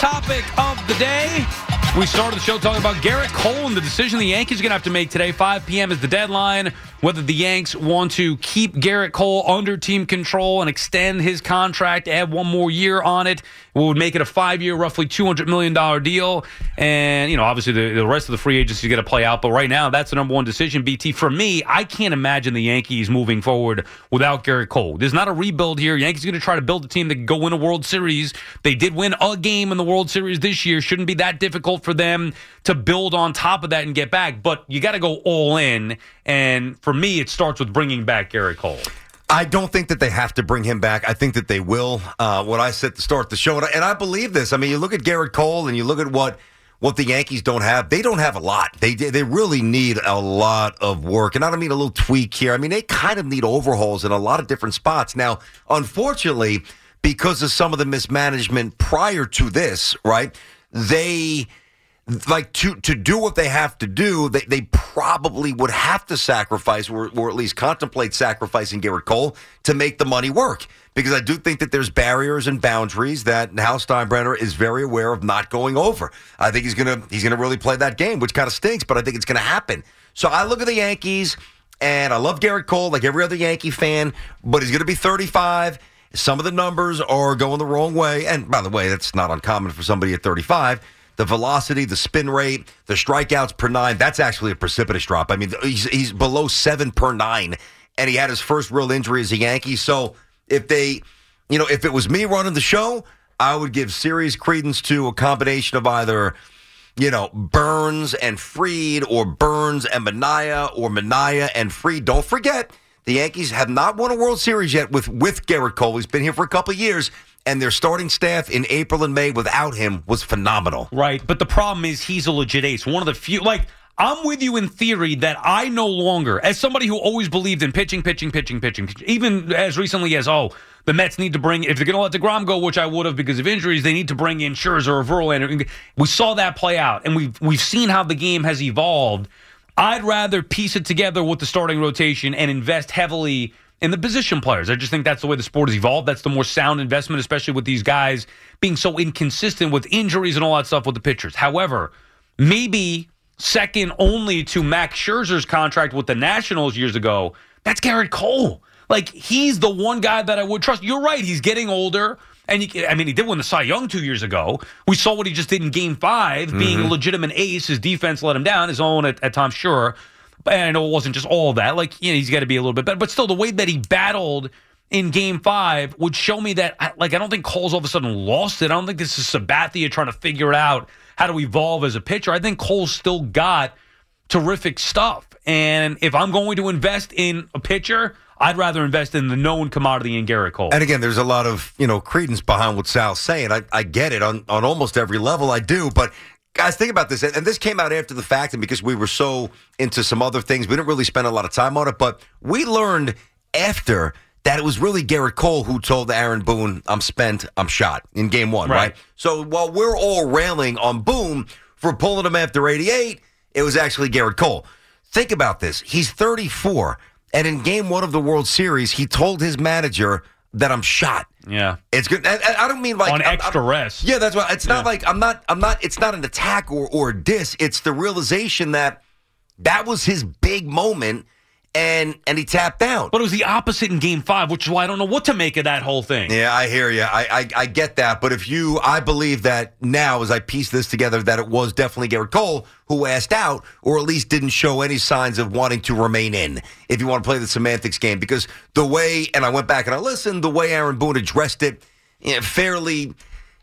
topic of the day. We started the show talking about Gerrit Cole and the decision the Yankees are going to have to make today. 5 p.m. is the deadline. Whether the Yanks want to keep Gerrit Cole under team control and extend his contract, add one more year on it, would make it a 5-year, roughly $200 million deal. And, you know, obviously the rest of the free agency is going to play out. But right now, that's the number one decision, BT. For me, I can't imagine the Yankees moving forward without Gerrit Cole. There's not a rebuild here. Yankees are going to try to build a team that can go win a World Series. They did win a game in the World Series this year. Shouldn't be that difficult for them to build on top of that and get back. But you got to go all in. And for me, it starts with bringing back Gerrit Cole. I don't think that they have to bring him back. I think that they will. What I said to start the show, and I believe this. I mean, you look at Gerrit Cole and you look at what the Yankees don't have. They don't have a lot. They really need a lot of work. And I don't mean a little tweak here. I mean, they kind of need overhauls in a lot of different spots. Now, unfortunately, because of some of the mismanagement prior to this, right, they... like to do what they have to do, they probably would have to sacrifice or at least contemplate sacrificing Gerrit Cole to make the money work. Because I do think that there's barriers and boundaries that Hal Steinbrenner is very aware of not going over. I think he's gonna really play that game, which kind of stinks, but I think it's gonna happen. So I look at the Yankees, and I love Gerrit Cole like every other Yankee fan, but he's gonna be 35. Some of the numbers are going the wrong way, and by the way, that's not uncommon for somebody at 35. The velocity, the spin rate, the strikeouts per 9, that's actually a precipitous drop. I mean, he's below 7 per 9, and he had his first real injury as a Yankee. So if it was me running the show, I would give serious credence to a combination of either, Burns and Fried or Burns and Manaea or Manaea and Fried. Don't forget, the Yankees have not won a World Series yet with Gerrit Cole. He's been here for a couple of years. And their starting staff in April and May without him was phenomenal. Right, but the problem is he's a legit ace. One of the few, I'm with you in theory that I no longer, as somebody who always believed in pitching, even as recently as, the Mets need to bring, if they're going to let DeGrom go, which I would have because of injuries, they need to bring in Scherzer or Verlander. We saw that play out, and we've seen how the game has evolved. I'd rather piece it together with the starting rotation and invest heavily in the position players. I just think that's the way the sport has evolved. That's the more sound investment, especially with these guys being so inconsistent with injuries and all that stuff with the pitchers. However, maybe second only to Max Scherzer's contract with the Nationals years ago, that's Gerrit Cole. He's the one guy that I would trust. You're right. He's getting older. And he did win the Cy Young 2 years ago. We saw what he just did in Game 5, being a legitimate ace. His defense let him down, his own at times, sure. And I know it wasn't just all that. He's got to be a little bit better. But still, the way that he battled in Game 5 would show me that, I don't think Cole's all of a sudden lost it. I don't think this is Sabathia trying to figure out how to evolve as a pitcher. I think Cole's still got terrific stuff. And if I'm going to invest in a pitcher, I'd rather invest in the known commodity in Gerrit Cole. And again, there's a lot of, credence behind what Sal's saying. I get it on almost every level. I do. But guys, think about this. And this came out after the fact, and because we were so into some other things, we didn't really spend a lot of time on it. But we learned after that it was really Gerrit Cole who told Aaron Boone, I'm spent, I'm shot in Game 1, right? So while we're all railing on Boone for pulling him after 88, it was actually Gerrit Cole. Think about this. He's 34, and in Game 1 of the World Series, he told his manager that I'm shot. Yeah. It's good. I don't mean on extra rest. Yeah, that's right. It's not like I'm not, it's not an attack or a diss. It's the realization that was his big moment and he tapped out. But it was the opposite in Game 5, which is why I don't know what to make of that whole thing. Yeah, I hear you. I get that. But I believe that now, as I piece this together, that it was definitely Gerrit Cole who asked out, or at least didn't show any signs of wanting to remain in, if you want to play the semantics game. Because the way, and I went back and I listened, the way Aaron Boone addressed it, fairly,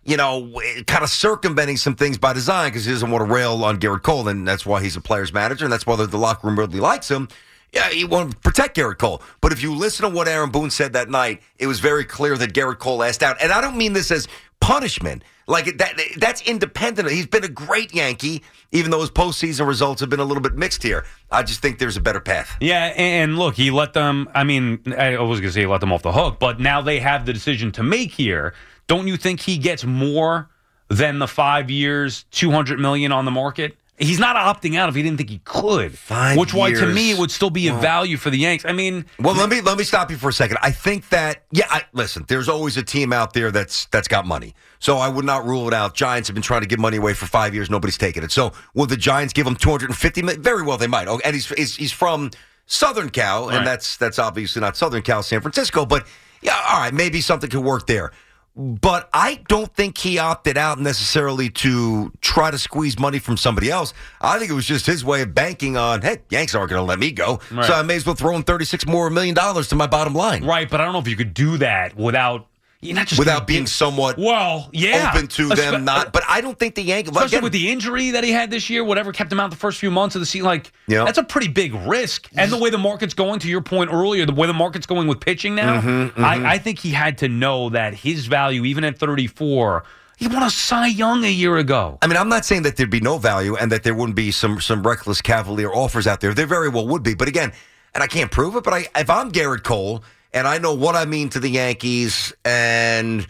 kind of circumventing some things by design, because he doesn't want to rail on Gerrit Cole, and that's why he's a player's manager, and that's why the locker room really likes him. Yeah, he wanted to protect Gerrit Cole. But if you listen to what Aaron Boone said that night, it was very clear that Gerrit Cole asked out. And I don't mean this as punishment. That's independent. He's been a great Yankee, even though his postseason results have been a little bit mixed here. I just think there's a better path. Yeah, and look, he let them, I was going to say he let them off the hook, but now they have the decision to make here. Don't you think he gets more than the 5 years, $200 million on the market? He's not opting out if he didn't think he could. 5 Which why, to years. me, it would still be a value for the Yanks. I mean, well, let me stop you for a second. I think that listen, there's always a team out there that's got money, so I would not rule it out. Giants have been trying to give money away for 5 years. Nobody's taken it. So will the Giants give him $250 million? Very well, they might. Oh, and he's from Southern Cal, and Right. that's obviously not Southern Cal, San Francisco. But yeah, all right, maybe something could work there. But I don't think he opted out necessarily to try to squeeze money from somebody else. I think it was just his way of banking on, hey, Yanks aren't going to let me go. Right. So I may as well throw in $36 million to my bottom line. right, but I don't know if you could do that without Being somewhat open to them not. But I don't think the Yankees, especially again, with the injury that he had this year, whatever kept him out the first few months of the season, that's a pretty big risk. And the way the market's going, to your point earlier, the way the market's going with pitching now, I think he had to know that his value, even at 34, he won a Cy Young a year ago. I mean, I'm not saying that there'd be no value and that there wouldn't be some reckless cavalier offers out there. There very well would be. But again, and I can't prove it, but if I'm Garrett Cole and I know what I mean to the Yankees and,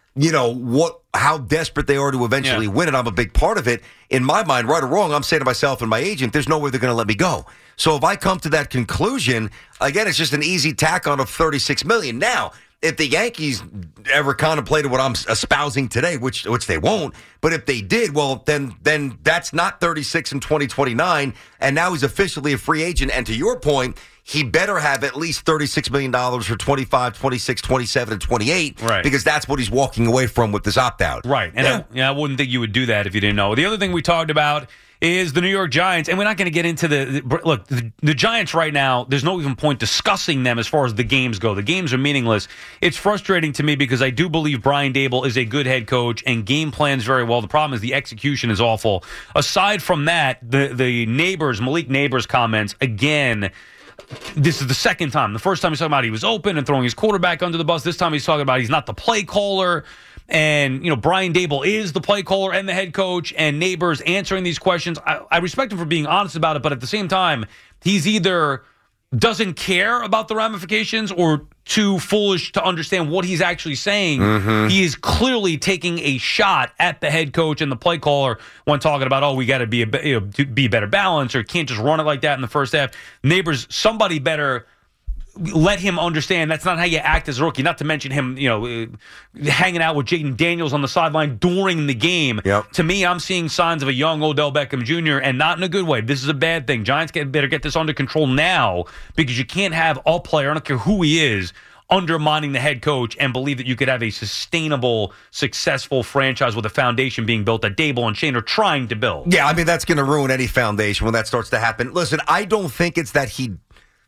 how desperate they are to eventually win, and I'm a big part of it, in my mind, right or wrong, I'm saying to myself and my agent, there's no way they're going to let me go. So if I come to that conclusion, again, it's just an easy tack on of $36 million. Now, if the Yankees ever contemplated what I'm espousing today, which they won't, but if they did, well, then that's not 36 in 2029, and now he's officially a free agent. And to your point, he better have at least $36 million for 25, 26, 27, and 28, right? Because that's what he's walking away from with this opt-out. Right. And I wouldn't think you would do that if you didn't know. The other thing we talked about is the New York Giants, and we're not going to get into the Giants right now. There's no even point discussing them as far as the games go. The games are meaningless. It's frustrating to me because I do believe Brian Daboll is a good head coach and game plans very well. The problem is the execution is awful. Aside from that, the Malik Neighbors comments, again, this is the second time. The first time he's talking about he was open and throwing his quarterback under the bus. This time he's talking about he's not the play caller. And, Brian Daboll is the play caller and the head coach, and Neighbors answering these questions. I respect him for being honest about it, but at the same time, he's either doesn't care about the ramifications or too foolish to understand what he's actually saying. He is clearly taking a shot at the head coach and the play caller when talking about, we got to be be better balanced, or can't just run it like that in the first half. Neighbors, somebody better let him understand that's not how you act as a rookie, not to mention him, hanging out with Jaden Daniels on the sideline during the game. Yep. To me, I'm seeing signs of a young Odell Beckham Jr., and not in a good way. This is a bad thing. Giants better get this under control now, because you can't have a player, I don't care who he is, undermining the head coach and believe that you could have a sustainable, successful franchise with a foundation being built that Daboll and Shane are trying to build. Yeah, I mean, that's going to ruin any foundation when that starts to happen. Listen, I don't think it's that he...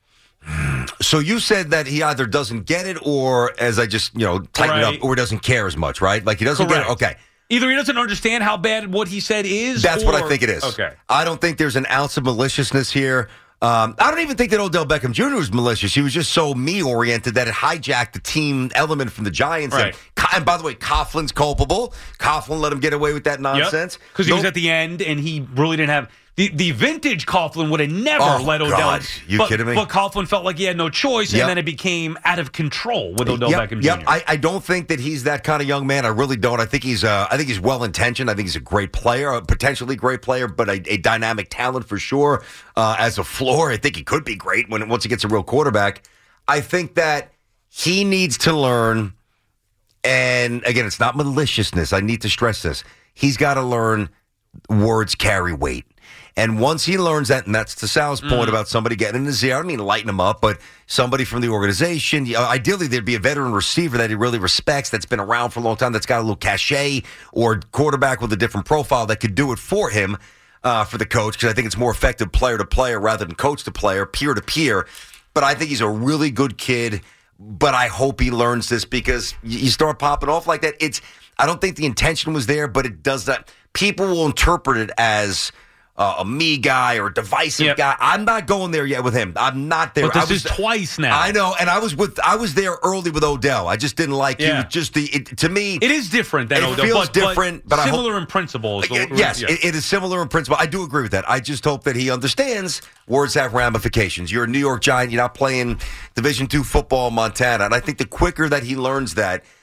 So you said that he either doesn't get it, or, as I just, tighten it up, or doesn't care as much, right? Like he doesn't get it. Okay. Either he doesn't understand how bad what he said is. That's what I think it is. Okay. I don't think there's an ounce of maliciousness here. I don't even think that Odell Beckham Jr. was malicious. He was just so me-oriented that it hijacked the team element from the Giants. Right. And by the way, Coughlin's culpable. Coughlin let him get away with that nonsense. Because he was at the end, and he really didn't have... The vintage Coughlin would have never let Odell... God. You kidding me? But Coughlin felt like he had no choice, and then it became out of control with Odell Beckham Jr. Yep. I don't think that he's that kind of young man. I really don't. I think he's well-intentioned. I think he's a great player, a potentially great player, but a dynamic talent for sure. As a floor, I think he could be great once he gets a real quarterback. I think that he needs to learn, and again, it's not maliciousness. I need to stress this. He's got to learn words carry weight. And once he learns that, and that's to Sal's point about somebody getting in his ear, I don't mean lighten him up, but somebody from the organization, ideally there'd be a veteran receiver that he really respects, that's been around for a long time, that's got a little cachet, or quarterback with a different profile that could do it for him, for the coach, because I think it's more effective player to player rather than coach to player, peer to peer. But I think he's a really good kid, but I hope he learns this, because you start popping off like that. I don't think the intention was there, but it does that. People will interpret it as a me guy or a divisive guy. I'm not going there yet with him. I'm not there. But this is twice now. I know, and I was there early with Odell. I just didn't like he was just to me. It is different than Odell. It feels different, but similar in principle. Yes, it is similar in principle. I do agree with that. I just hope that he understands words have ramifications. You're a New York Giant. You're not playing Division II football in Montana. And I think the quicker that he learns that,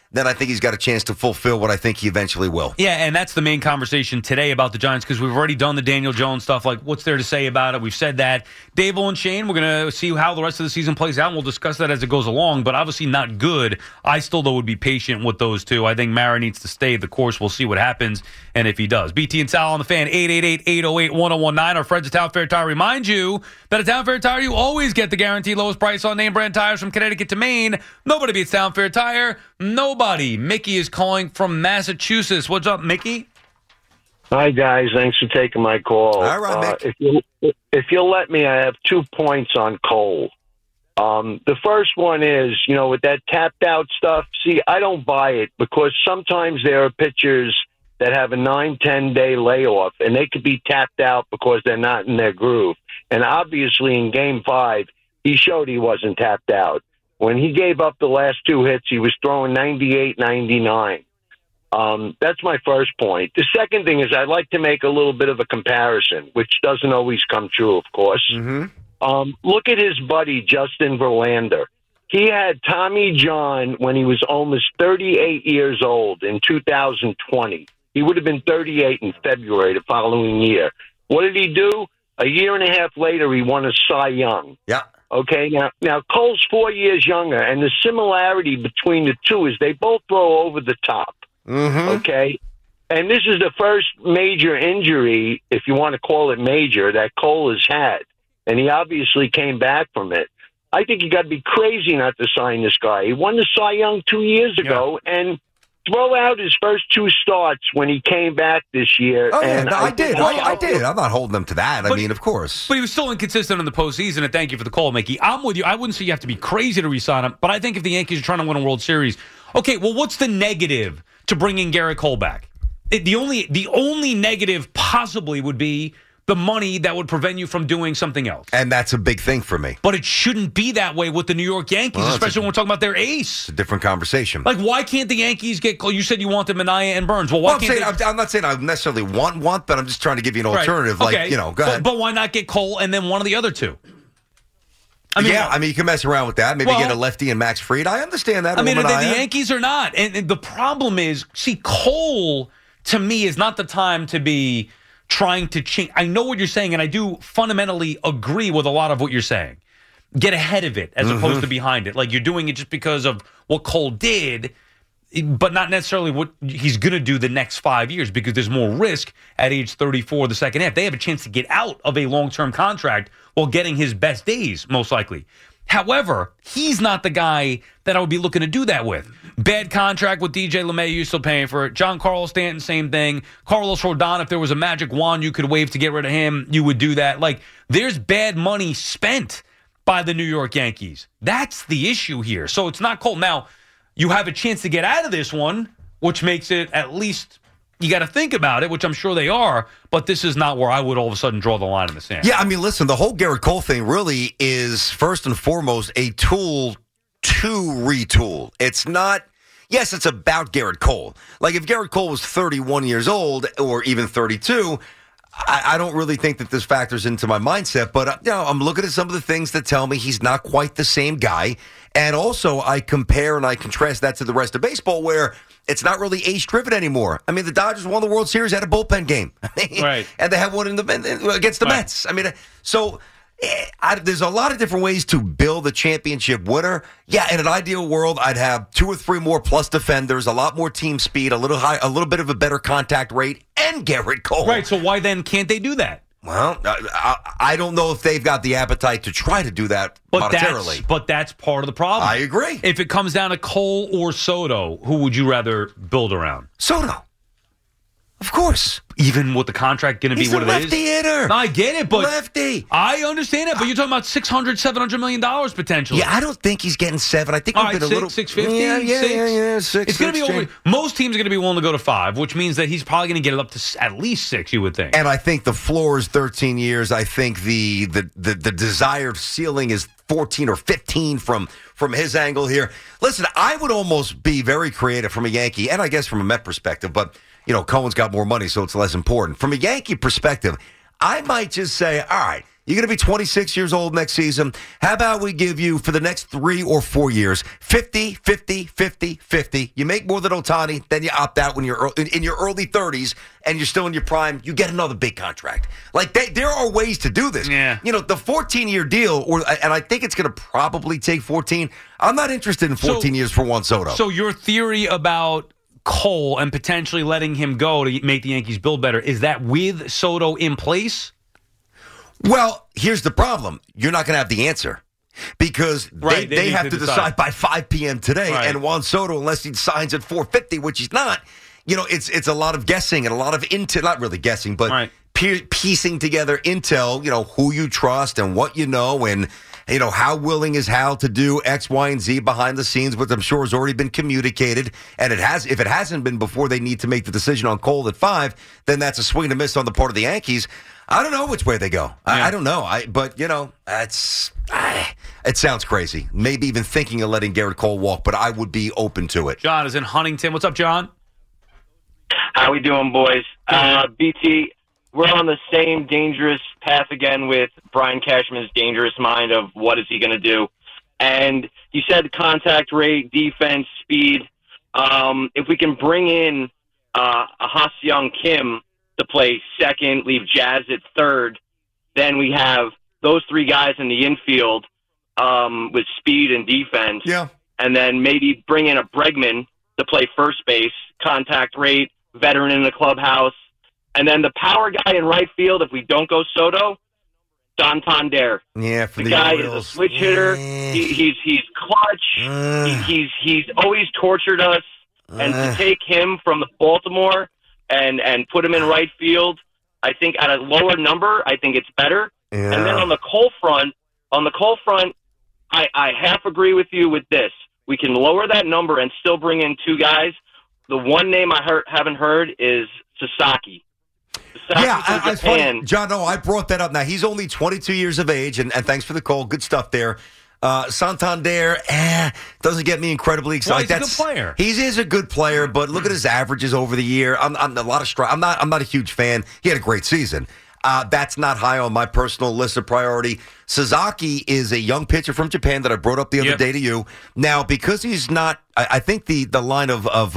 then I think he's got a chance to fulfill what I think he eventually will. Yeah, and that's the main conversation today about the Giants because we've already done the Daniel Jones stuff. Like, what's there to say about it? We've said that. Dable and Shane, we're going to see how the rest of the season plays out, and we'll discuss that as it goes along, but obviously not good. I still, though, would be patient with those two. I think Mara needs to stay the course. We'll see what happens, and if he does. BT and Sal on the Fan, 888-808-1019. Our friends at Town Fair Tire remind you that at Town Fair Tire, you always get the guaranteed lowest price on name brand tires from Connecticut to Maine. Nobody beats Town Fair Tire. Nobody. Mickey is calling from Massachusetts. What's up, Mickey? Hi, guys. Thanks for taking my call. All right, Mick. If you'll let me, I have 2 points on Cole. The first one is, with that tapped out stuff, see, I don't buy it because sometimes there are pitchers that have a 9-10 day layoff, and they could be tapped out because they're not in their groove. And obviously in Game 5, he showed he wasn't tapped out. When he gave up the last 2 hits, he was throwing 98, 99. That's my first point. The second thing is I'd like to make a little bit of a comparison, which doesn't always come true, of course. Mm-hmm. Look at his buddy, Justin Verlander. He had Tommy John when he was almost 38 years old in 2020. He would have been 38 in February the following year. What did he do? A year and a half later, he won a Cy Young. Yeah. Okay, now Cole's 4 years younger, and the similarity between the two is they both throw over the top. Mm-hmm. Okay, and this is the first major injury, if you want to call it major, that Cole has had, and he obviously came back from it. I think you got to be crazy not to sign this guy. He won the Cy Young 2 years ago, and throw out his first 2 starts when he came back this year. Oh, and yeah, I did. I did. I'm not holding them to that. I mean, of course. But he was still inconsistent in the postseason, and thank you for the call, Mickey. I'm with you. I wouldn't say you have to be crazy to re-sign him, but I think if the Yankees are trying to win a World Series, okay, well, what's the negative to bringing Garrett Cole back? The only negative possibly would be the money that would prevent you from doing something else. And that's a big thing for me. But it shouldn't be that way with the New York Yankees, especially when we're talking about their ace. It's a different conversation. Like, why can't the Yankees get Cole? You said you wanted Minaya and Burns. Well, why can't I'm not saying I necessarily want, but I'm just trying to give you an alternative. Right. Okay. Go ahead. But why not get Cole and then one of the other two? You can mess around with that. Maybe get a lefty and Max Fried. I understand that. I mean, the Yankees are not. And the problem is, see, Cole, to me, is not the time to be trying to change. I know what you're saying, and I do fundamentally agree with a lot of what you're saying. Get ahead of it as opposed to behind it. Like, you're doing it just because of what Cole did, but not necessarily what he's going to do the next 5 years, because there's more risk at age 34, the second half. They have a chance to get out of a long-term contract while getting his best days, most likely. However, he's not the guy that I would be looking to do that with. Bad contract with DJ LeMay, you're still paying for it. Giancarlo Stanton, same thing. Carlos Rodon, if there was a magic wand you could wave to get rid of him, you would do that. Like, there's bad money spent by the New York Yankees. That's the issue here. So it's not Cole. Now, you have a chance to get out of this one, which makes it at least you got to think about it, which I'm sure they are, but this is not where I would all of a sudden draw the line in the sand. Yeah, I mean, listen, the whole Garrett Cole thing really is, first and foremost, a tool to retool. It's not, yes, it's about Garrett Cole. Like, if Garrett Cole was 31 years old or even 32, I don't really think that this factors into my mindset, but I'm looking at some of the things that tell me he's not quite the same guy. And also, I compare and I contrast that to the rest of baseball, where it's not really ace-driven anymore. I mean, the Dodgers won the World Series, had a bullpen game. Right. And they had one against the Mets. I mean, so there's a lot of different ways to build a championship winner. Yeah, in an ideal world, I'd have 2 or 3 more plus defenders, a lot more team speed, a little bit of a better contact rate, and Garrett Cole. Right, so why then can't they do that? Well, I don't know if they've got the appetite to try to do that monetarily. But that's part of the problem. I agree. If it comes down to Cole or Soto, who would you rather build around? Soto. Of course. Even with the contract going to be what it is? He's a lefty hitter. No, I get it, but lefty. I understand it, but you're talking about $600, $700 million potentially. Yeah, I don't think he's getting 7. I think we've been a little 650. Yeah, 6. It's going to be over. Most teams are going to be willing to go to 5, which means that he's probably going to get it up to at least 6. You would think. And I think the floor is 13 years. I think the desired ceiling is 14 or 15 from his angle here. Listen, I would almost be very creative from a Yankee, and I guess from a Met perspective, but Cohen's got more money, so it's less important. From a Yankee perspective, I might just say, all right, You're going to be 26 years old next season. How about we give you, for the next 3 or 4 years, 50, 50, 50, 50. You make more than Ohtani, then you opt out when you're in your early 30s and you're still in your prime. You get another big contract. Like, there are ways to do this. Yeah. You know, the 14-year deal, and I think it's going to probably take 14. I'm not interested in 14 years for Juan Soto. So your theory about Cole and potentially letting him go to make the Yankees build better, is that with Soto in place? Well, here's the problem. You're not going to have the answer because they have to decide by 5 p.m. today. Right. And Juan Soto, unless he signs at 4:50, which he's not, you know, it's a lot of guessing and a lot of intel, not really guessing, but piecing together intel, you know, who you trust and what you know and, you know, how willing is Hal to do X, Y, and Z behind the scenes, which I'm sure has already been communicated. And if it hasn't been before they need to make the decision on Cole at 5, then that's a swing and a miss on the part of the Yankees. I don't know which way they go. I don't know. But, you know, it sounds crazy. Maybe even thinking of letting Garrett Cole walk, but I would be open to it. John is in Huntington. What's up, John? How we doing, boys? BT, we're on the same dangerous path again with Brian Cashman's dangerous mind of what is he going to do. And you said contact rate, defense, speed. If we can bring in a Ha-Seong Kim to play second, leave Jazz at third, then we have those 3 guys in the infield with speed and defense. Yeah. And then maybe bring in a Bregman to play first base, contact rate, veteran in the clubhouse. And then the power guy in right field, if we don't go Soto, Santander. Yeah, for the guy Orioles. is a switch hitter. He's clutch. He's always tortured us. And to take him from the Baltimore and put him in right field, I think at a lower number, I think it's better. Yeah. And then on the Cole front, I half agree with you with this. We can lower that number and still bring in 2 guys. The one name I haven't heard is Sasaki. Yeah, funny. John, no, I brought that up. Now, he's only 22 years of age, and thanks for the call. Good stuff there. Santander doesn't get me incredibly excited. Well, he's a good player. He is a good player, but look at his averages over the year. I'm not a huge fan. He had a great season. That's not high on my personal list of priority. Sasaki is a young pitcher from Japan that I brought up the other day to you. Now, because he's not, I think the line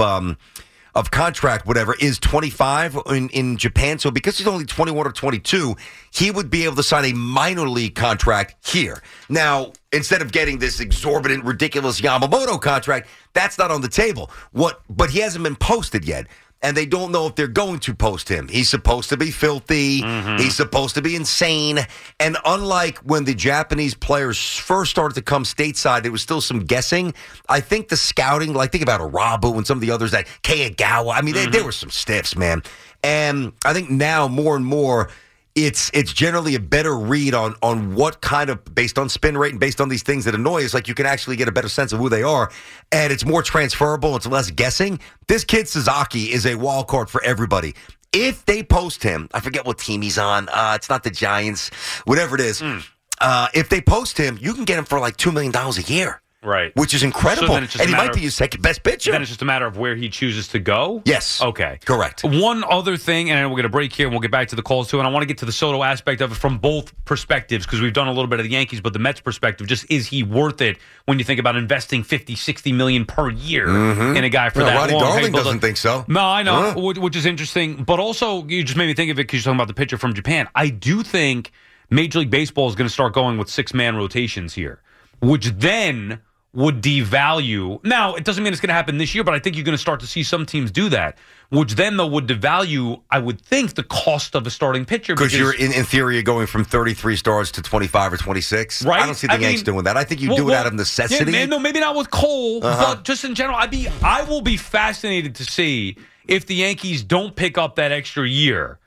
of contract, whatever, is 25 in Japan. So because he's only 21 or 22, he would be able to sign a minor league contract here. Now, instead of getting this exorbitant, ridiculous Yamamoto contract, that's not on the table. But he hasn't been posted yet. And they don't know if they're going to post him. He's supposed to be filthy. Mm-hmm. He's supposed to be insane. And unlike when the Japanese players first started to come stateside, there was still some guessing. I think the scouting, like think about Arabu and some of the others, that Keiagawa, I mean, there were some stiffs, man. And I think now more and more, it's generally a better read on what kind of, based on spin rate and based on these things that annoy us, like you can actually get a better sense of who they are, and it's more transferable, it's less guessing. This kid Sasaki is a wild card for everybody. If they post him, I forget what team he's on, it's not the Giants, whatever it is. If they post him, you can get him for like $2 million a year. Right. Which is incredible. And he might be your second best pitcher. Then it's just a matter of where he chooses to go? Yes. Okay. Correct. One other thing, and we're going to break here, and we'll get back to the calls too, and I want to get to the Soto aspect of it from both perspectives, because we've done a little bit of the Yankees, but the Mets perspective, just is he worth it when you think about investing $50, $60 million per year in a guy for that Ronnie long? Darling doesn't think so. No, I know, which is interesting. But also, you just made me think of it because you're talking about the pitcher from Japan. I do think Major League Baseball is going to start going with 6-man rotations here, which then would devalue. Now, it doesn't mean it's going to happen this year, but I think you're going to start to see some teams do that, which then, though, would devalue, I would think, the cost of a starting pitcher. Because you're, in theory, you're going from 33 starts to 25 or 26. Right? I don't see the Yankees doing that. I think you do it out of necessity. Yeah, no, maybe not with Cole, but just in general, I will be fascinated to see if the Yankees don't pick up that extra year,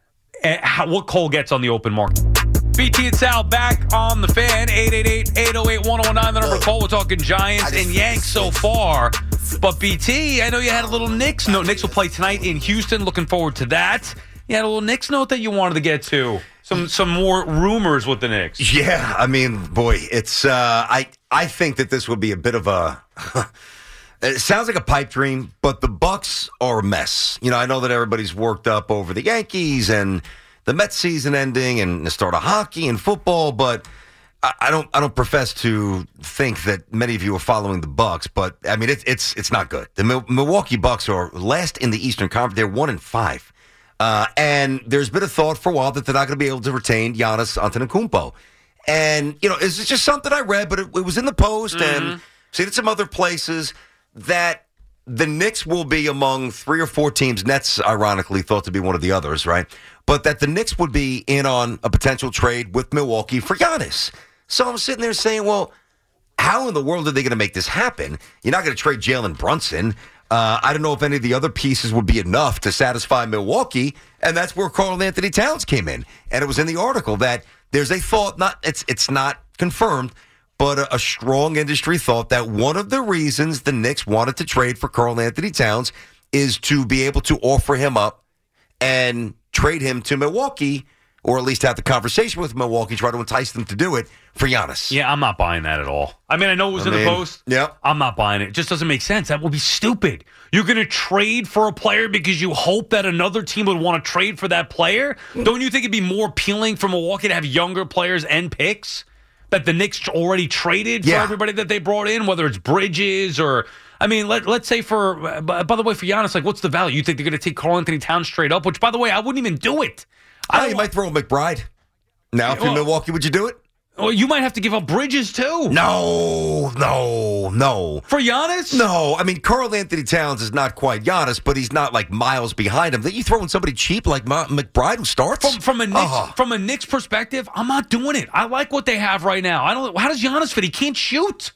what Cole gets on the open market. BT and Sal back on the Fan, 888-808-1019, the number to call. We're talking Giants and Yanks so far. But BT, I know you had a little Knicks note. Knicks will play tonight in Houston. Looking forward to that. You had a little Knicks note that you wanted to get to. Some more rumors with the Knicks. Yeah, I mean, boy, it's I think that this would be a bit of a it sounds like a pipe dream, but the Bucks are a mess. You know, I know that everybody's worked up over the Yankees and the Mets season ending and the start of hockey and football, but I don't profess to think that many of you are following the Bucks, but I mean it's not good. The Milwaukee Bucks are last in the Eastern Conference. They're 1-5, and there's been a thought for a while that they're not going to be able to retain Giannis Antetokounmpo. And it's just something I read, but it was in the Post and seen it some other places that the Knicks will be among 3 or 4 teams. Nets, ironically, thought to be one of the others, right? But that the Knicks would be in on a potential trade with Milwaukee for Giannis. So I'm sitting there saying, well, how in the world are they going to make this happen? You're not going to trade Jalen Brunson. I don't know if any of the other pieces would be enough to satisfy Milwaukee, and that's where Karl-Anthony Towns came in. And it was in the article that there's a thought, it's not confirmed, but a strong industry thought that one of the reasons the Knicks wanted to trade for Karl-Anthony Towns is to be able to offer him up and trade him to Milwaukee, or at least have the conversation with Milwaukee, try to entice them to do it for Giannis. Yeah, I'm not buying that at all. I mean, I know it was in the Post. Yeah. I'm not buying it. It just doesn't make sense. That would be stupid. You're going to trade for a player because you hope that another team would want to trade for that player? Don't you think it'd be more appealing for Milwaukee to have younger players and picks that the Knicks already traded for everybody that they brought in, whether it's Bridges or... I mean, let's say by the way, for Giannis, like, what's the value? You think they're going to take Karl-Anthony Towns straight up? Which, by the way, I wouldn't even do it. You might throw McBride. Now, if you're Milwaukee, would you do it? Well, you might have to give up Bridges, too. No. For Giannis? No. I mean, Karl-Anthony Towns is not quite Giannis, but he's not, like, miles behind him. Then you throw in somebody cheap like McBride who starts? From a Knicks perspective, I'm not doing it. I like what they have right now. How does Giannis fit? He can't shoot.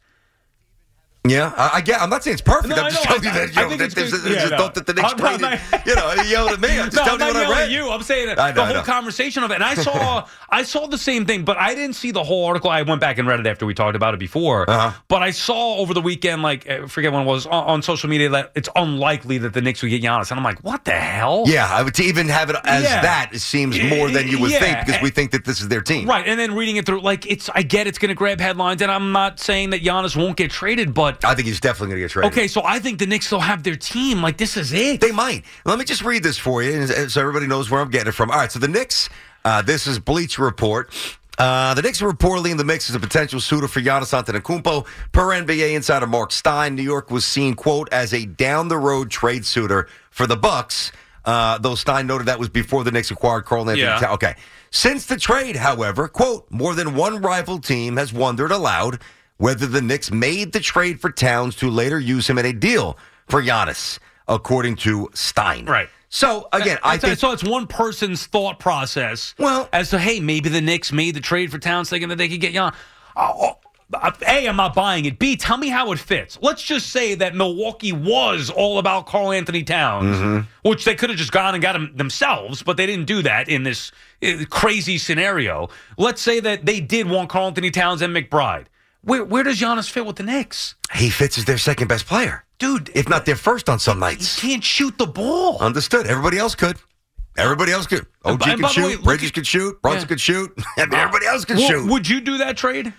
Yeah, I get. I'm not saying it's perfect. No, I'm just telling you that. There's a thought that the Knicks traded. You yelled at me. I'm just telling you what I read. You. I'm saying the whole conversation of it. And I saw the same thing, but I didn't see the whole article. I went back and read it after we talked about it before. But I saw over the weekend, like, I forget when it was, on social media, that it's unlikely that the Knicks would get Giannis. And I'm like, what the hell? Yeah, I would even have it as that. It seems more than you would think because we think that this is their team. Right, and then reading it through, like, I get it's going to grab headlines, and I'm not saying that Giannis won't get traded, but I think he's definitely going to get traded. Okay, so I think the Knicks still have their team. Like, this is it. They might. Let me just read this for you so everybody knows where I'm getting it from. All right, so the Knicks, this is Bleacher Report. The Knicks are reportedly in the mix as a potential suitor for Giannis Antetokounmpo. Per NBA insider Mark Stein, New York was seen, quote, as a down-the-road trade suitor for the Bucks, though Stein noted that was before the Knicks acquired Karl-Anthony Towns. Okay. Since the trade, however, quote, more than one rival team has wondered aloud whether the Knicks made the trade for Towns to later use him in a deal for Giannis, according to Stein. Right. So, again, I think... So it's one person's thought process as to, hey, maybe the Knicks made the trade for Towns thinking that they could get Giannis. A, I'm not buying it. B, tell me how it fits. Let's just say that Milwaukee was all about Karl-Anthony Towns, which they could have just gone and got him themselves, but they didn't do that in this crazy scenario. Let's say that they did want Karl-Anthony Towns and McBride. Where does Giannis fit with the Knicks? He fits as their second best player. Dude. If not their first on some nights. He can't shoot the ball. Understood. Everybody else could. OG can shoot. Bridges could shoot. Brunson could shoot. I mean, everybody else could shoot. Would you do that trade?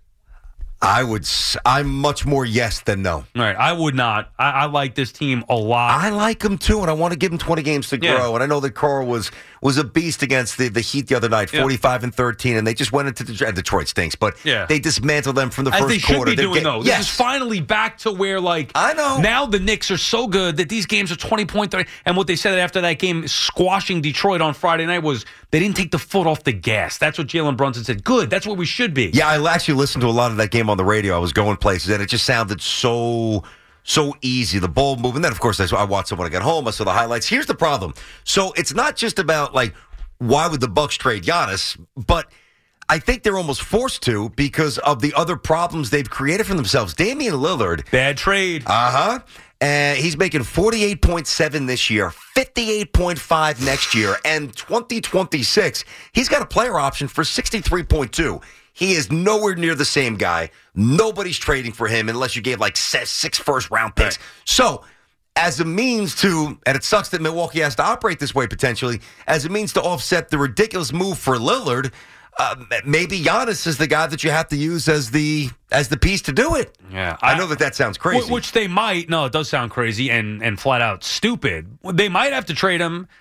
I'm much more yes than no. All right, I would not. I like this team a lot. I like them too, and I want to give them 20 games to grow. And I know that Carl was a beast against the Heat the other night, 45-13, and they just went into Detroit stinks, but they dismantled them from the first quarter. As they should be doing, though. This is finally back to where, like, I know. Now the Knicks are so good that these games are 20-point, 30, and what they said after that game, squashing Detroit on Friday night, was they didn't take the foot off the gas. That's what Jalen Brunson said. Good. That's where we should be. Yeah, I actually listened to a lot of that game on the radio. I was going places, and it just sounded so easy. The ball moving. Then, of course, I watched it when I got home. I saw the highlights. Here's the problem. So it's not just about, like, why would the Bucks trade Giannis, but I think they're almost forced to because of the other problems they've created for themselves. Damian Lillard. Bad trade. And he's making 48.7 this year, 58.5 next year, and 2026. He's got a player option for 63.2. He is nowhere near the same guy. Nobody's trading for him unless you gave like 6 first-round picks. Right. So, as a means to, and it sucks that Milwaukee has to operate this way potentially, as a means to offset the ridiculous move for Lillard, maybe Giannis is the guy that you have to use as the piece to do it. Yeah, I know that sounds crazy. Which they might. No, it does sound crazy and flat out stupid. They might have to trade him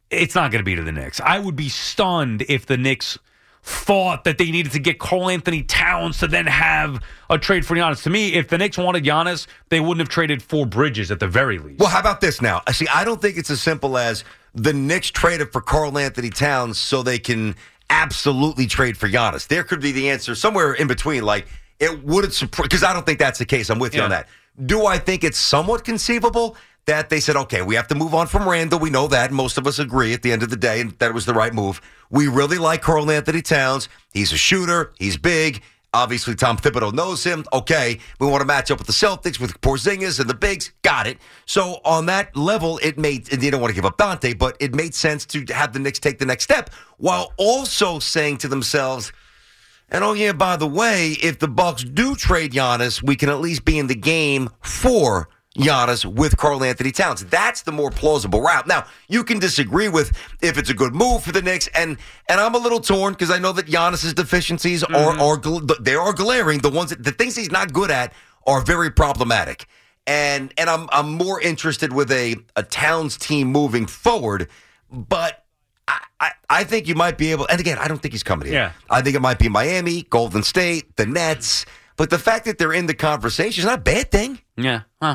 it's not going to be to the Knicks. I would be stunned if the Knicks thought that they needed to get Karl Anthony Towns to then have a trade for Giannis. To me, if the Knicks wanted Giannis, they wouldn't have traded for Bridges at the very least. Well, how about this now? See, I don't think it's as simple as the Knicks traded for Karl Anthony Towns so they can absolutely trade for Giannis. There could be the answer somewhere in between. Like, it wouldn't surprise, because I don't think that's the case. I'm with you on that. Do I think it's somewhat conceivable that they said, okay, we have to move on from Randall? We know that. Most of us agree at the end of the day that it was the right move. We really like Karl Anthony Towns. He's a shooter. He's big. Obviously, Tom Thibodeau knows him. Okay, we want to match up with the Celtics, with Porzingis and the bigs. Got it. So on that level, it made, and you don't want to give up Dante, but it made sense to have the Knicks take the next step while also saying to themselves, and oh yeah, by the way, if the Bucks do trade Giannis, we can at least be in the game for Giannis with Karl Anthony Towns. That's the more plausible route. Now, you can disagree with if it's a good move for the Knicks, and I'm a little torn because I know that Giannis's deficiencies are glaring. The things he's not good at are very problematic. And I'm more interested with a Towns team moving forward, but I think you might be able, and again, I don't think he's coming here. Yeah. I think it might be Miami, Golden State, the Nets, but the fact that they're in the conversation is not a bad thing. Yeah. Huh.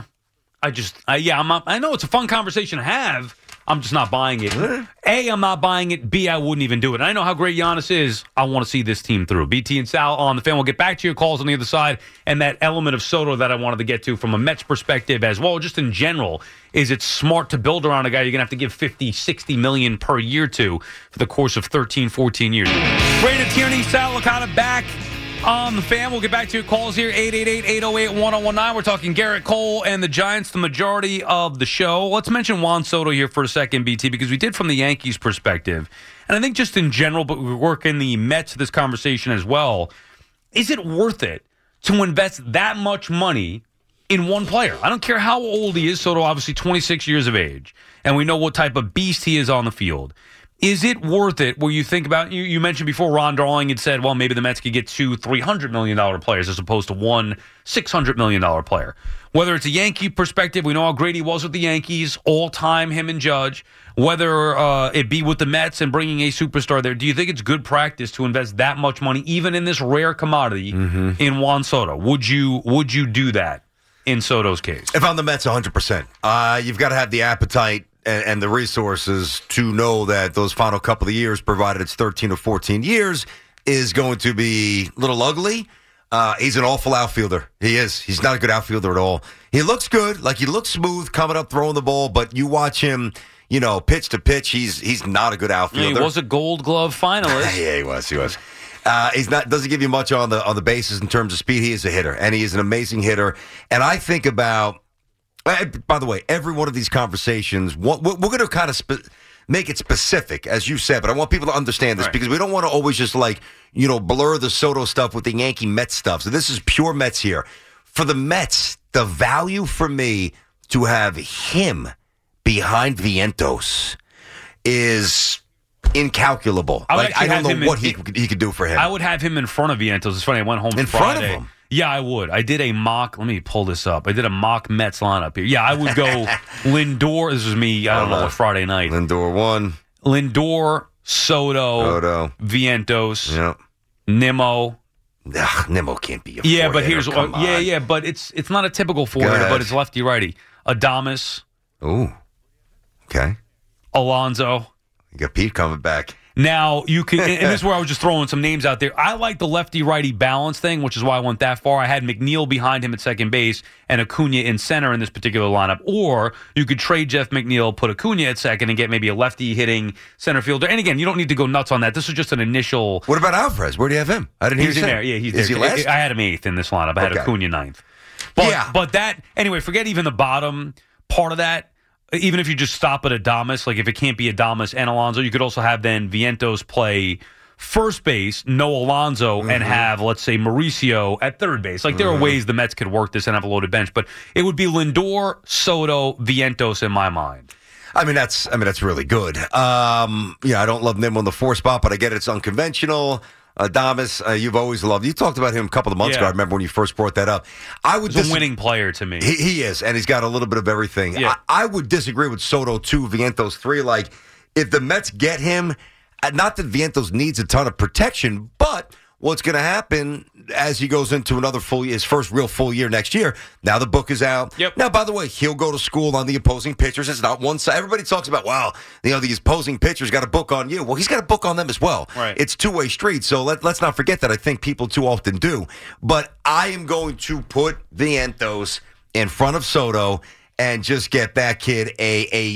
I know it's a fun conversation to have. I'm just not buying it. A, I'm not buying it. B, I wouldn't even do it. I know how great Giannis is. I want to see this team through. BT and Sal on the Fan. We'll get back to your calls on the other side. And that element of Soto that I wanted to get to from a Mets perspective as well, just in general, is it smart to build around a guy you're going to have to give 50, 60 million per year to for the course of 13, 14 years. Brandon Tierney, Sal Licata back on the Fan. We'll get back to your calls here, 888-808-1019. We're talking Garrett Cole and the Giants, the majority of the show. Let's mention Juan Soto here for a second, BT, because we did from the Yankees' perspective. And I think just in general, but we work in the Mets this conversation as well. Is it worth it to invest that much money in one player? I don't care how old he is. Soto, obviously 26 years of age. And we know what type of beast he is on the field. Is it worth it where you think about, you mentioned before Ron Darling had said, well, maybe the Mets could get two $300 million players as opposed to one $600 million player. Whether it's a Yankee perspective, we know how great he was with the Yankees, all time, him and Judge. Whether it be with the Mets and bringing a superstar there, do you think it's good practice to invest that much money, even in this rare commodity, in Juan Soto? Would you do that in Soto's case? If I'm the Mets, 100%. You've got to have the appetite and the resources to know that those final couple of years, provided it's 13 or 14 years, is going to be a little ugly. He's an awful outfielder. He is. He's not a good outfielder at all. He looks good. Like, he looks smooth coming up, throwing the ball, but you watch him, pitch to pitch, he's not a good outfielder. Yeah, he was a Gold Glove finalist. Yeah, he was. He's not, doesn't give you much on the bases in terms of speed. He is a hitter, and he is an amazing hitter. And I think about, by the way, every one of these conversations, we're going to kind of make it specific, as you said, but I want people to understand this because we don't want to always just blur the Soto stuff with the Yankee Mets stuff. So this is pure Mets here. For the Mets, the value for me to have him behind Vientos is incalculable. I don't know what he could do for him. I would have him in front of Vientos. It's funny, I went home in Friday. Front of him? Yeah, I would. I did a mock. Let me pull this up. I did a mock Mets lineup here. Yeah, I would go Lindor. This was me, I don't know, Friday night. Lindor 1. Lindor, Soto. Vientos. Yep. Nimmo. Nimmo can't be a yeah, but here's but it's not a typical four-hitter, but it's lefty-righty. Adames. Ooh. Okay. Alonso. You got Pete coming back. Now, you can, and this is where I was just throwing some names out there. I like the lefty-righty balance thing, which is why I went that far. I had McNeil behind him at second base and Acuna in center in this particular lineup. Or you could trade Jeff McNeil, put Acuna at second, and get maybe a lefty-hitting center fielder. And again, you don't need to go nuts on that. This is just an initial. What about Alvarez? Where do you have him? I didn't hear he's in there. Yeah, he's is there. He last? I had him 8th in this lineup. I had Acuna 9th. But that, anyway, forget even the bottom part of that. Even if you just stop at Adames, like if it can't be Adames and Alonso, you could also have then Vientos play first base, no Alonso, and have, let's say, Mauricio at third base. Like there are ways the Mets could work this and have a loaded bench, but it would be Lindor, Soto, Vientos in my mind. I mean, that's really good. I don't love Nimmo on the 4 spot, but I get it's unconventional. Adames, you've always loved. You talked about him a couple of months ago. I remember when you first brought that up. He's a winning player to me. He is, and he's got a little bit of everything. Yeah. I would disagree with Soto 2, Vientos 3. Like, if the Mets get him, not that Vientos needs a ton of protection, but what's going to happen as he goes into his first real full year next year, now the book is out. Yep. Now, by the way, he'll go to school on the opposing pitchers. It's not one side. Everybody talks about, these opposing pitchers got a book on you. Well, he's got a book on them as well. Right. It's two-way street, so let's not forget that. I think people too often do. But I am going to put Vientos in front of Soto and just get that kid a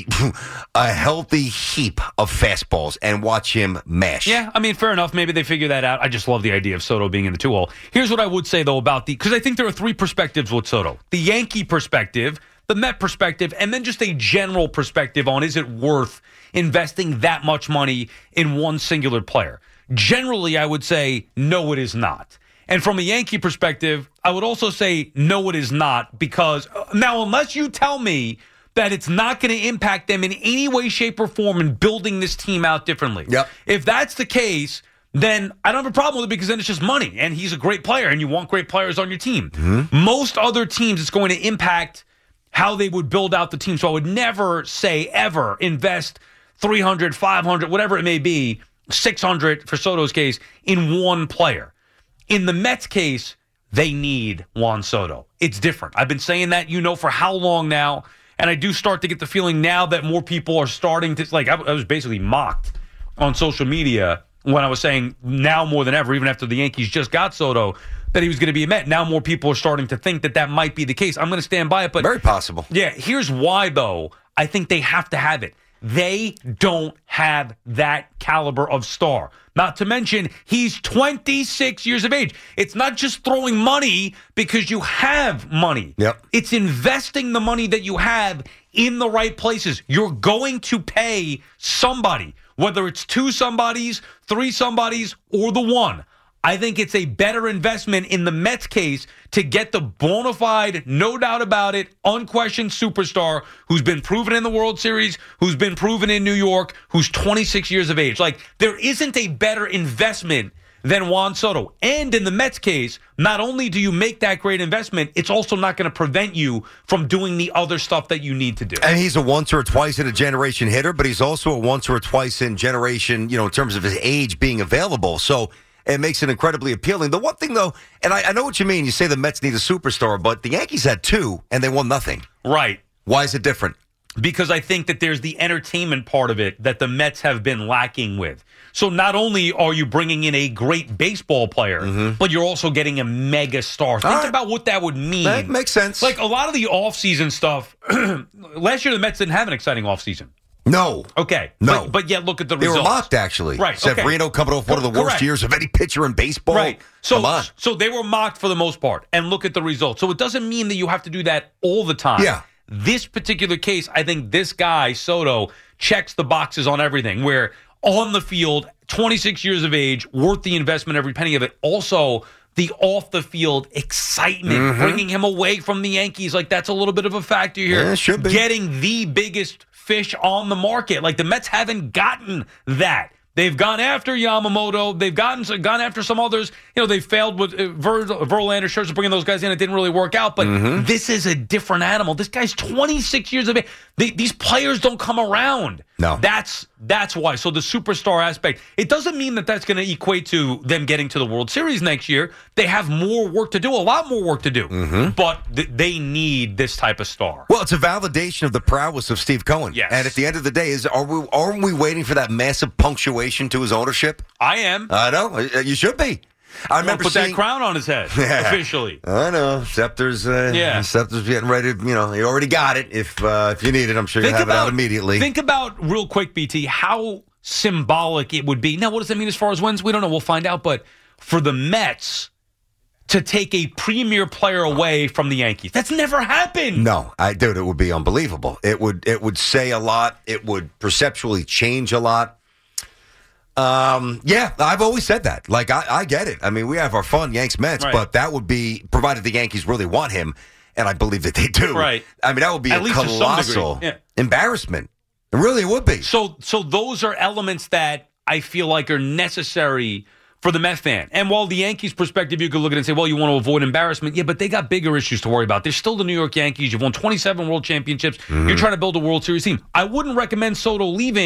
healthy heap of fastballs and watch him mash. Yeah, I mean, fair enough. Maybe they figure that out. I just love the idea of Soto being in the 2-hole. Here's what I would say, though, about because I think there are three perspectives with Soto. The Yankee perspective, the Met perspective, and then just a general perspective on is it worth investing that much money in one singular player. Generally, I would say, no, it is not. And from a Yankee perspective, I would also say, no, it is not, because now, unless you tell me that it's not going to impact them in any way, shape, or form in building this team out differently. Yep. If that's the case, then I don't have a problem with it because then it's just money, and he's a great player, and you want great players on your team. Mm-hmm. Most other teams, it's going to impact how they would build out the team. So I would never say ever invest $300, $500, whatever it may be, $600 for Soto's case, in one player. In the Mets case, they need Juan Soto. It's different. I've been saying that, for how long now, and I do start to get the feeling now that more people are starting to, I was basically mocked on social media when I was saying now more than ever, even after the Yankees just got Soto, that he was going to be a Met. Now more people are starting to think that might be the case. I'm going to stand by it. But very possible. Yeah, here's why, though. I think they have to have it. They don't have that caliber of star. Not to mention, he's 26 years of age. It's not just throwing money because you have money. Yep. It's investing the money that you have in the right places. You're going to pay somebody, whether it's two somebodies, three somebodies, or the one. I think it's a better investment in the Mets case to get the bona fide, no doubt about it, unquestioned superstar who's been proven in the World Series, who's been proven in New York, who's 26 years of age. There isn't a better investment than Juan Soto. And in the Mets case, not only do you make that great investment, it's also not going to prevent you from doing the other stuff that you need to do. And he's a once or twice in a generation hitter, but he's also a once or twice in generation, in terms of his age being available. So it makes it incredibly appealing. The one thing, though, and I know what you mean. You say the Mets need a superstar, but the Yankees had two, and they won nothing. Right. Why is it different? Because I think that there's the entertainment part of it that the Mets have been lacking with. So not only are you bringing in a great baseball player, but you're also getting a mega star. Think about what that would mean. That makes sense. A lot of the offseason stuff, last year the Mets didn't have an exciting offseason. No. Okay. No. But yet look at the results. results. They were mocked, actually. Right. Severino coming off one of the worst years of any pitcher in baseball. Right. Come on. So they were mocked for the most part. And look at the results. So it doesn't mean that you have to do that all the time. Yeah. This particular case, I think this guy, Soto, checks the boxes on everything. Where on the field, 26 years of age, worth the investment, every penny of it. Also, the off-the-field excitement, bringing him away from the Yankees, that's a little bit of a factor here. Yeah, it should be. Getting the biggest fish on the market. The Mets haven't gotten that. They've gone after Yamamoto. They've gone after some others. They failed with Verlander, Scherzer, bringing those guys in. It didn't really work out. But this is a different animal. This guy's 26 years of age. These players don't come around. No. That's why. So the superstar aspect, it doesn't mean that that's going to equate to them getting to the World Series next year. They have more work to do, a lot more work to do. But they need this type of star. Well, it's a validation of the prowess of Steve Cohen. Yes. And at the end of the day, aren't we waiting for that massive punctuation to his ownership? I am. I know. You should be. I remember put that crown on his head officially. I know. Scepter's getting ready. You already got it. If you need it, I'm sure you'll have it out immediately. Think about, real quick, BT, how symbolic it would be. Now, what does that mean as far as wins? We don't know. We'll find out. But for the Mets to take a premier player away from the Yankees, that's never happened. No, dude, it would be unbelievable. It would say a lot. It would perceptually change a lot. Yeah, I've always said that. I get it. I mean, we have our fun Yanks Mets, right. But that would be, provided the Yankees really want him, and I believe that they do. Right. I mean, that would be At a least to some colossal degree. Yeah. embarrassment. It really would be. So those are elements that I feel like are necessary for the Met fan. And while the Yankees' perspective, you could look at it and say, well, you want to avoid embarrassment. Yeah, but they got bigger issues to worry about. They're still the New York Yankees. You've won 27 World Championships. You're trying to build a World Series team. I wouldn't recommend Soto leaving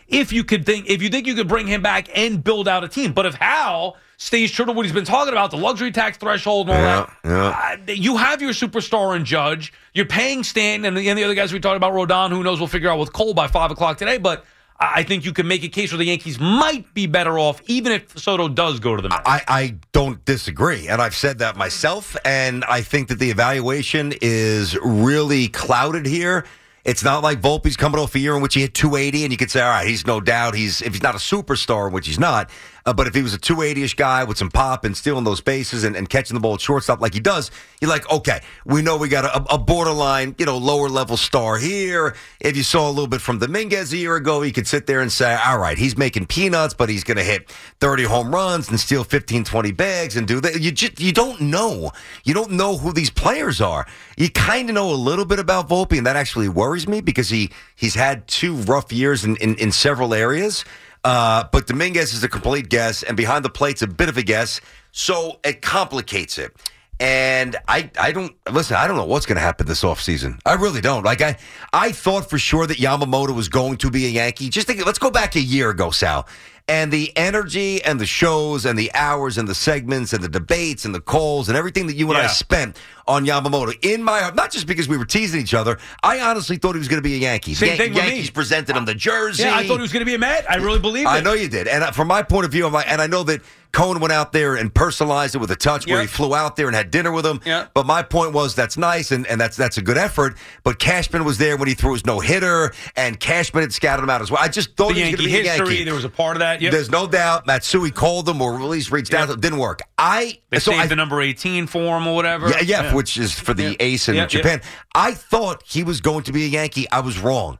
if you think you could bring him back and build out a team. But if Hal stays true to what he's been talking about, the luxury tax threshold and all that, you have your superstar in Judge. You're paying Stanton and the other guys we talked about, Rodon, who knows, we'll figure out with Cole by 5 o'clock today. But I think you can make a case where the Yankees might be better off, even if Soto does go to the Mets. I don't disagree, and I've said that myself, and I think that the evaluation is really clouded here. It's not like Volpe's coming off a year in which he hit 280, and you could say, all right, he's no doubt, if he's not a superstar, which he's not, but if he was a 280-ish guy with some pop and stealing those bases and catching the ball at shortstop like he does, you're like, okay, we know we got a borderline, lower-level star here. If you saw a little bit from Dominguez a year ago, you could sit there and say, all right, he's making peanuts, but he's going to hit 30 home runs and steal 15, 20 bags and do that. You don't know. You don't know who these players are. You kind of know a little bit about Volpe, and that actually worries me because he's had 2 rough years in several areas. But Dominguez is a complete guess, and behind the plate's a bit of a guess, so it complicates it. And I don't know what's going to happen this offseason. I really don't. Like, I thought for sure that Yamamoto was going to be a Yankee. Let's go back a year ago, Sal. And the energy and the shows and the hours and the segments and the debates and the calls and everything that you and I spent on Yamamoto in my heart, not just because we were teasing each other. I honestly thought he was going to be a Yankee. Yankees presented him the jersey. Yeah, I thought he was going to be a Met. I really believed it. I know you did. And from my point of view, and I know that Cohen went out there and personalized it with a touch where he flew out there and had dinner with him. Yeah. But my point was that's nice and that's a good effort. But Cashman was there when he threw his no-hitter, and Cashman had scouted him out as well. I just thought he was going to be a Yankee. There was a part of that. Yep. There's no doubt. Matsui called him or at least reached out. It didn't work. They saved the number 18 for him or whatever. Yeah, which is for the ace in Japan. I thought he was going to be a Yankee. I was wrong.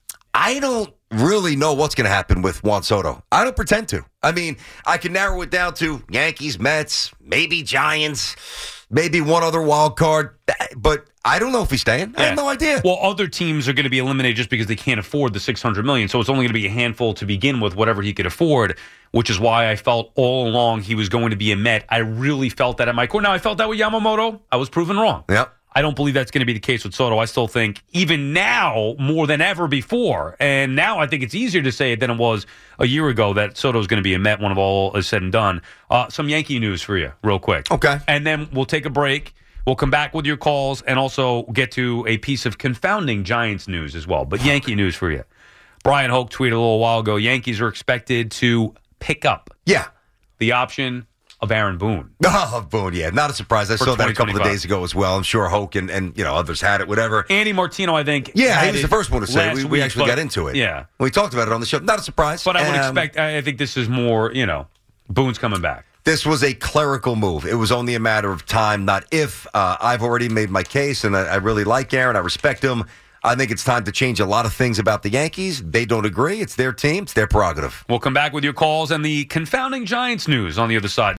I don't really know what's going to happen with Juan Soto. I don't pretend to. I mean, I can narrow it down to Yankees, Mets, maybe Giants, maybe one other wild card, but I don't know if he's staying. I have no idea. Well, other teams are going to be eliminated just because they can't afford the $600 million, so it's only going to be a handful to begin with, whatever he could afford, which is why I felt all along he was going to be a Met. I really felt that at my core. Now, I felt that with Yamamoto. I was proven wrong. Yep. I don't believe that's going to be the case with Soto. I still think even now more than ever before, and now I think it's easier to say it than it was a year ago that Soto's going to be a Met when all is said and done. Some Yankee news for you real quick. Okay. And then we'll take a break. We'll come back with your calls and also get to a piece of confounding Giants news as well. But Yankee news for you. Brian Hoke tweeted a little while ago, Yankees are expected to pick up the option of Aaron Boone. Oh, Boone, yeah. Not a surprise. I saw that a couple of days ago as well. I'm sure Hoke and others had it, whatever. Andy Martino, I think. Yeah, he was the first one to say it. We actually got into it. Yeah. We talked about it on the show. Not a surprise. But I would expect, I think this is more, Boone's coming back. This was a clerical move. It was only a matter of time, not if. I've already made my case, and I really like Aaron. I respect him. I think it's time to change a lot of things about the Yankees. They don't agree. It's their team. It's their prerogative. We'll come back with your calls and the confounding Giants news on the other side.